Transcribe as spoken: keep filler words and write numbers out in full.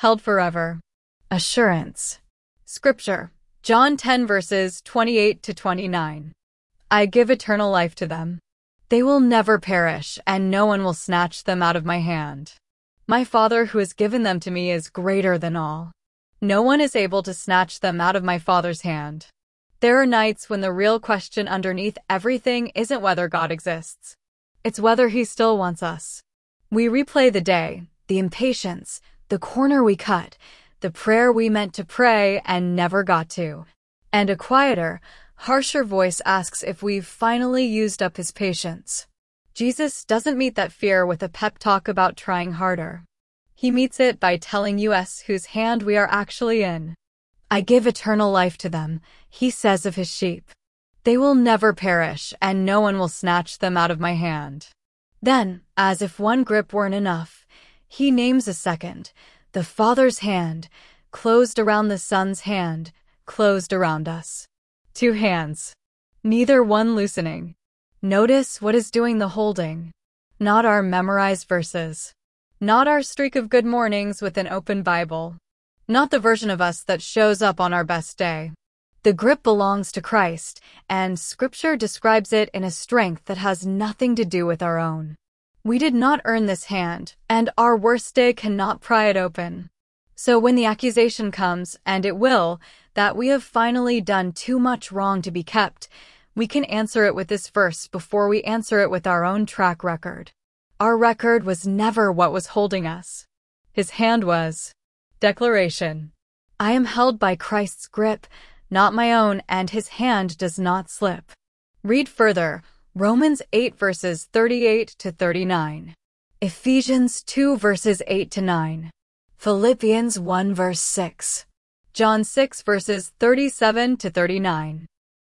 held forever. Assurance. Scripture. John ten verses twenty-eight to twenty-nine. I give eternal life to them. They will never perish, and no one will snatch them out of my hand. My Father who has given them to me is greater than all. No one is able to snatch them out of my Father's hand. There are nights when the real question underneath everything isn't whether God exists. It's whether He still wants us. We replay the day, the impatience, the corner we cut, the prayer we meant to pray and never got to. And a quieter, harsher voice asks if we've finally used up His patience. Jesus doesn't meet that fear with a pep talk about trying harder. He meets it by telling us whose hand we are actually in. I give eternal life to them, He says of His sheep. They will never perish, and no one will snatch them out of my hand. Then, as if one grip weren't enough, He names a second, the Father's hand, closed around the Son's hand, closed around us. Two hands. Neither one loosening. Notice what is doing the holding. Not our memorized verses. Not our streak of good mornings with an open Bible. Not the version of us that shows up on our best day. The grip belongs to Christ, and Scripture describes it in a strength that has nothing to do with our own. We did not earn this hand, and our worst day cannot pry it open. So when the accusation comes, and it will, that we have finally done too much wrong to be kept, we can answer it with this verse before we answer it with our own track record. Our record was never what was holding us. His hand was. Declaration. I am held by Christ's grip, not my own, and His hand does not slip. Read further, Romans eight verses thirty-eight to thirty-nine. Ephesians two verses eight to nine. Philippians one verse six. John six verses thirty-seven to thirty-nine.